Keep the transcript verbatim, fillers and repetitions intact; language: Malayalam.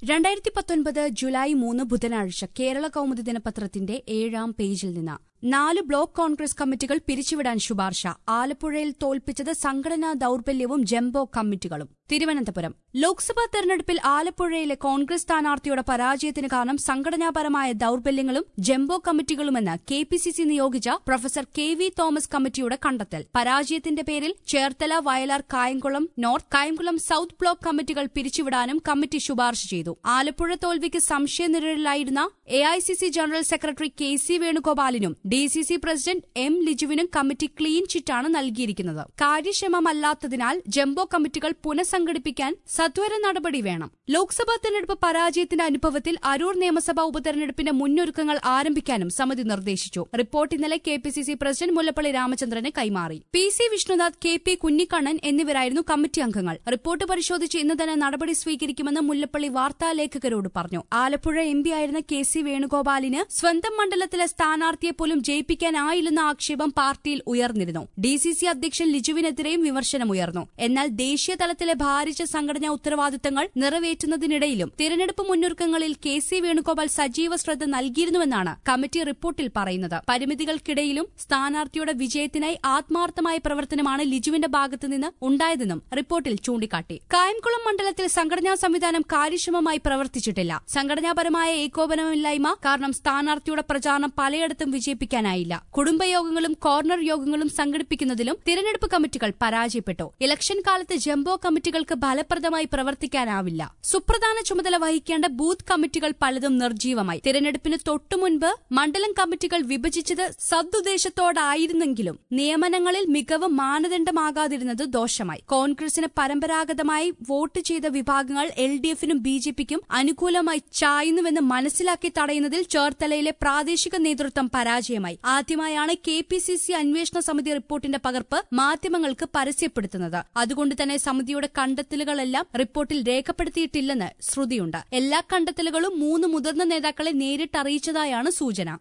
രണ്ടായിരത്തി പത്തൊൻപത് ജൂലൈ മൂന്ന് ബുധനാഴ്ച കേരള കൗമുദി ദിനപത്രത്തിന്റെ ഏഴാം പേജിൽ നിന്ന് നാല് ബ്ലോക്ക് കോൺഗ്രസ് കമ്മിറ്റികൾ പിരിച്ചുവിടാൻ ശുപാർശ. ആലപ്പുഴയിൽ തോൽപ്പിച്ചത് സംഘടനാ ദൌർബല്യവും ജംബോ കമ്മിറ്റികളും. തിരുവനന്തപുരം ലോക്സഭാ തെരഞ്ഞെടുപ്പിൽ ആലപ്പുഴയിലെ കോൺഗ്രസ് സ്ഥാനാർത്ഥിയുടെ പരാജയത്തിന് കാരണം സംഘടനാപരമായ ദൌർബല്യങ്ങളും ജംബോ കമ്മിറ്റികളുമെന്ന് കെ പി സി സി നിയോഗിച്ച പ്രൊഫസർ കെ വി തോമസ് കമ്മിറ്റിയുടെ കണ്ടെത്തൽ. പരാജയത്തിന്റെ പേരിൽ Cherthala, Vayalar, Kayamkulam north, Kayamkulam south block കമ്മിറ്റികൾ പിരിച്ചുവിടാനും കമ്മിറ്റി ശുപാർശ ചെയ്തു. ആലപ്പുഴ തോൽവിക്ക് സംശയനിഴലിലായിരുന്ന A I C C general secretary K C വേണുഗോപാലിനും D C C president M ലിജുവിനും കമ്മിറ്റി ക്ലീൻ ചിറ്റാണ് നൽകിയിരിക്കുന്നത്. കാര്യക്ഷമമല്ലാത്തതിനാൽ ജംബോ കമ്മിറ്റികൾ പുനഃസംഘടിപ്പിക്കാൻ സത്വര നടപടി വേണം. ലോക്സഭാ തെരഞ്ഞെടുപ്പ് പരാജയത്തിന്റെ അനുഭവത്തിൽ അരൂർ നിയമസഭാ ഉപതെരഞ്ഞെടുപ്പിന്റെ മുന്നൊരുക്കങ്ങൾ ആരംഭിക്കാനും സമിതി നിർദ്ദേശിച്ചു. റിപ്പോർട്ട് ഇന്നലെ K P C C president Mullappally രാമചന്ദ്രന് കൈമാറി. P C Vishnunath, K P Kunhikannan എന്നിവരായിരുന്നു കമ്മിറ്റി അംഗങ്ങൾ. റിപ്പോർട്ട് പരിശോധിച്ച് ഇന്ന് തന്നെ നടപടി സ്വീകരിക്കുമെന്ന് മുല്ലപ്പള്ളി വാർത്താലേഖകരോട് പറഞ്ഞു. ആലപ്പുഴ എം പി ആയിരുന്ന കെ സി വേണുഗോപാലിന് സ്വന്തം മണ്ഡലത്തിലെ സ്ഥാനാർത്ഥിയെ പോലും ജയിപ്പിക്കാനായില്ലെന്ന ആക്ഷേപം പാർട്ടിയിൽ ഉയർന്നിരുന്നു. ഡി സി സി അധ്യക്ഷൻ ലിജുവിനെതിരെയും വിമർശനമുയർന്നു. എന്നാൽ ദേശീയ തലത്തിലെ ഭാരിച്ച സംഘടനാ ഉത്തരവാദിത്തങ്ങൾ നിറവേറ്റുന്നതിനിടയിലും തിരഞ്ഞെടുപ്പ് മുന്നൊരുക്കങ്ങളിൽ കെ സി വേണുഗോപാൽ സജീവ ശ്രദ്ധ നൽകിയിരുന്നുവെന്നാണ് കമ്മിറ്റി റിപ്പോർട്ടിൽ പറയുന്നത്. പരിമിതികൾക്കിടയിലും സ്ഥാനാർത്ഥിയുടെ വിജയത്തിനായി ആത്മാർത്ഥമായ പ്രവർത്തനമാണ് ലിജുവിന്റെ ഭാഗത്തുനിന്ന് ഉണ്ടായതെന്നും റിപ്പോർട്ടിൽ ചൂണ്ടിക്കാട്ടി. കായംകുളം മണ്ഡലത്തിൽ സംഘടനാ സംവിധാനം കാര്യക്ഷമമായി പ്രവർത്തിച്ചിട്ടില്ല. സംഘടനാപരമായ ഏകോപനമില്ലായ്മ കാരണം സ്ഥാനാർത്ഥിയുടെ പ്രചാരണം പലയിടത്തും വിജയിപ്പിക്കാനായില്ല. കുടുംബയോഗങ്ങളും കോർണർ യോഗങ്ങളും സംഘടിപ്പിക്കുന്നതിലും തിരഞ്ഞെടുപ്പ് കമ്മിറ്റികൾ പരാജയപ്പെട്ടു. ഇലക്ഷൻ കാലത്ത് ജംബോ കമ്മിറ്റികൾക്ക് ഫലപ്രദമായി പ്രവർത്തിക്കാനാവില്ല. സുപ്രധാന ചുമതല വഹിക്കേണ്ട ബൂത്ത് കമ്മിറ്റികൾ പലതും നിർജ്ജീവമായി. തിരഞ്ഞെടുപ്പിന് തൊട്ടുമുൻപ് മണ്ഡലം കമ്മിറ്റികൾ വിഭജിച്ചത് സദുദ്ദേശത്തോടായിരുന്നെങ്കിലും നിയമനങ്ങളിൽ മികവ് മാനദണ്ഡമാകാതിരുന്നത് ദോഷമായി. കോൺഗ്രസിന് പരമ്പരാഗതമായി വോട്ട് ചെയ്ത വിഭാഗങ്ങൾ എൽ ഡി എഫിനും ബി ജെ പിക്കും അനുകൂലമായി ചായുന്നുവെന്ന് മനസ്സിലാക്കി തടയുന്നതിൽ ചേർത്തലയിലെ പ്രാദേശിക നേതൃത്വം പരാജയമായി. ആദ്യമായാണ് കെ പി സി സി അന്വേഷണ സമിതി റിപ്പോർട്ടിന്റെ പകർപ്പ് മാധ്യമങ്ങൾക്ക് പരസ്യപ്പെടുത്തുന്നത്. അതുകൊണ്ട് തന്നെ സമിതിയുടെ കണ്ടെത്തലുകളെല്ലാം റിപ്പോർട്ടിൽ രേഖപ്പെടുത്തിയിട്ടില്ലെന്ന് ശ്രുതിയുണ്ട്. എല്ലാ കണ്ടെത്തലുകളും മൂന്ന് മുതിർന്ന നേതാക്കളെ നേരിട്ടറിയിച്ചതായാണ് സൂചന.